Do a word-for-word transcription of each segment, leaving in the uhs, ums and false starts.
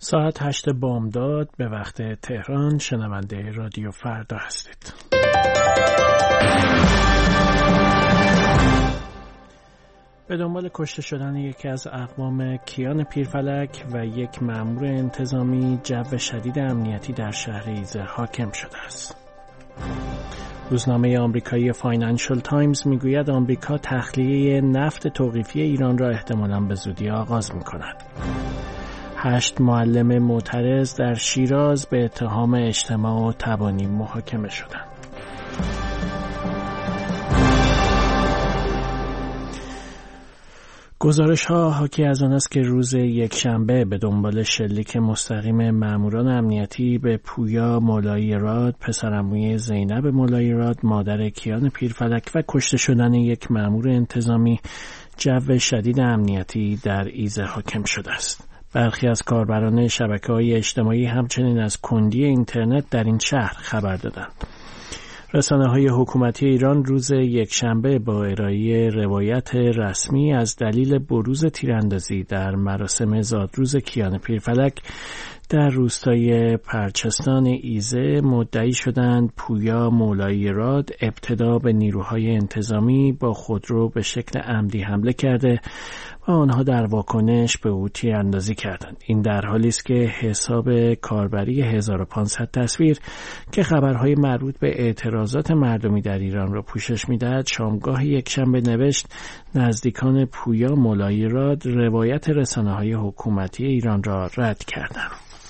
ساعت هشت بامداد به وقت تهران. شنونده رادیو فردا هستید. به دنبال کشته شدن یکی از اقوام کیان پیرفلک و یک مأمور انتظامی، جو شدید امنیتی در شهر ایزه حاکم شده است. روزنامه آمریکایی فاینانشل تایمز میگوید آمریکا تخلیه نفت توقیفی ایران را احتمالاً به زودی آغاز می‌کند. هشت معلم معترض در شیراز به اتهام اجتماع و تبانی محاکمه شدند. گزارش ها حاکی از آن است که روز یکشنبه به دنبال شلیک مستقیم ماموران امنیتی به پویا مولایی راد، پسرعموی زینب مولایی راد، مادر کیان پیرفلک و کشته شدن یک مامور انتظامی، جو شدید امنیتی در ایزه حاکم شده است. برخی از کاربران شبکه‌های اجتماعی همچنین از کندی اینترنت در این شهر خبر دادند. رسانه‌های حکومتی ایران روز یکشنبه با ارائه روایت رسمی از دلیل بروز تیراندازی در مراسم زادروز کیان پیرفلک در روستای پرچستان ایزه مدعی شدند پویا مولایی راد ابتدا به نیروهای انتظامی با خودرو به شکل عمدی حمله کرده و آنها در واکنش به او تیراندازی کردند. این در حالی است که حساب کاربری هزار و پانصد تصویر که خبرهای مربوط به اعتراضات مردمی در ایران را پوشش می‌دهد، شامگاه یکشنبه نوشت نزدیکان پویا مولایی راد روایت رسانه‌های حکومتی ایران را رد کردند.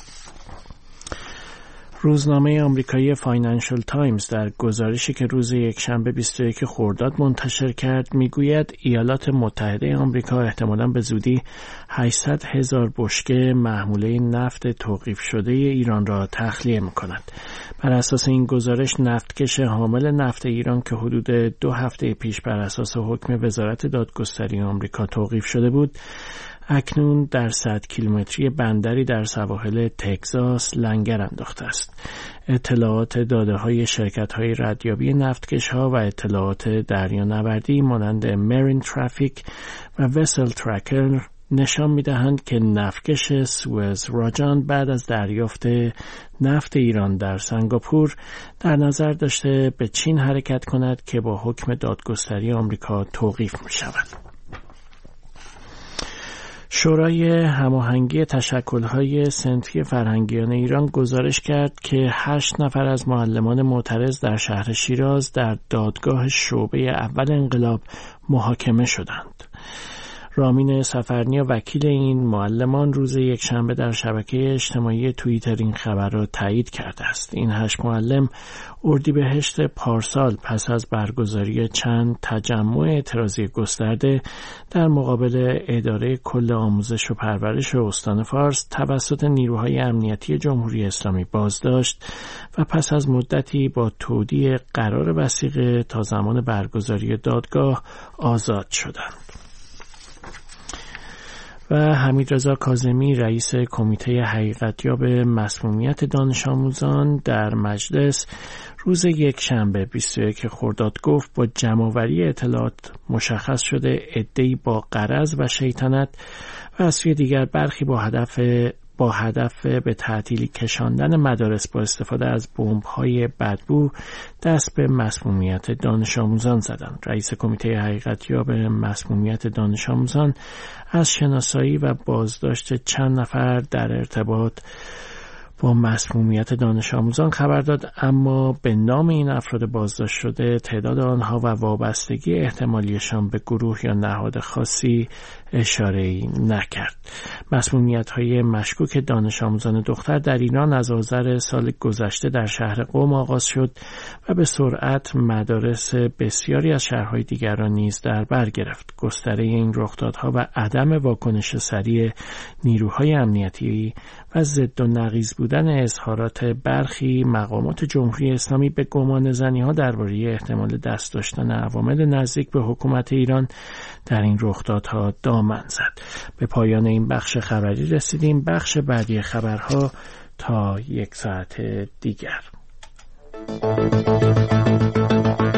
روزنامه آمریکایی فاینانشل تایمز در گزارشی که روز یکشنبه بیست و یک خرداد منتشر کرد میگوید ایالات متحده آمریکا احتمالاً به زودی هشتصد هزار بشکه محموله نفت توقیف شده ایران را تخلیه می‌کند. بر اساس این گزارش نفتکش حامل نفت ایران که حدود دو هفته پیش بر اساس حکم وزارت دادگستری آمریکا توقیف شده بود، اکنون در صد کیلومتری بندری در سواحل تگزاس لنگر انداخته است. اطلاعات داده‌های شرکت‌های ردیابی نفتکش‌ها و اطلاعات دریانوردی مانند مرین ترافیک و وسل ترکر نشان می‌دهند که نفتکش سوئز راجان بعد از دریافت نفت ایران در سنگاپور در نظر داشته به چین حرکت کند که با حکم دادگستری آمریکا توقیف می‌شود. شورای هماهنگی تشکل‌های صنفی فرهنگیان ایران گزارش کرد که هشت نفر از معلمان معترض در شهر شیراز در دادگاه شعبه اول انقلاب محاکمه شدند. رامین سفرنیا وکیل این معلمان روز یکشنبه در شبکه اجتماعی توییتر این خبر را تایید کرده است. این هشت معلم اردیبهشت پارسال پس از برگزاری چند تجمع اعتراضی گسترده در مقابل اداره کل آموزش و پرورش استان فارس توسط نیروهای امنیتی جمهوری اسلامی بازداشت و پس از مدتی با تودیع قرار وثیقه تا زمان برگزاری دادگاه آزاد شدند. و حمیدرضا کاظمی رئیس کمیته حقیقتیاب مسمومیت دانش آموزان در مجلس روز یکشنبه بیست و یک خرداد گفت با جمع‌آوری اطلاعات مشخص شده عده‌ای با غرض و شیطنت و از سوی دیگر برخی با هدف با هدف به تعطیلی کشاندن مدارس با استفاده از بمب‌های بدبو دست به مسمومیت دانش آموزان زدند. رئیس کمیته حقیقتیاب مسمومیت دانش آموزان از شناسایی و بازداشت چند نفر در ارتباط با مسمومیت دانش آموزان خبر داد، اما به نام این افراد بازداشت شده، تعداد آنها و وابستگی احتمالیشان به گروه یا نهاد خاصی اشاره‌ای نکرد. مسمومیت‌های مشکوک دانش آموزان دختر در ایران از آذر سال گذشته در شهر قم آغاز شد و به سرعت مدارس بسیاری از شهرهای دیگر را نیز در بر گرفت. گستره این رخدادها و عدم واکنش سریع نیروهای امنیتی و ضد و نقیض بودن اظهارات برخی مقامات جمهوری اسلامی به گمان زنی‌ها درباره احتمال دست داشتن عوامل نزدیک به حکومت ایران در این رخدادها دامن زد. به پایان این بخش خبری رسیدیم. بخش بعدی خبرها تا یک ساعت دیگر.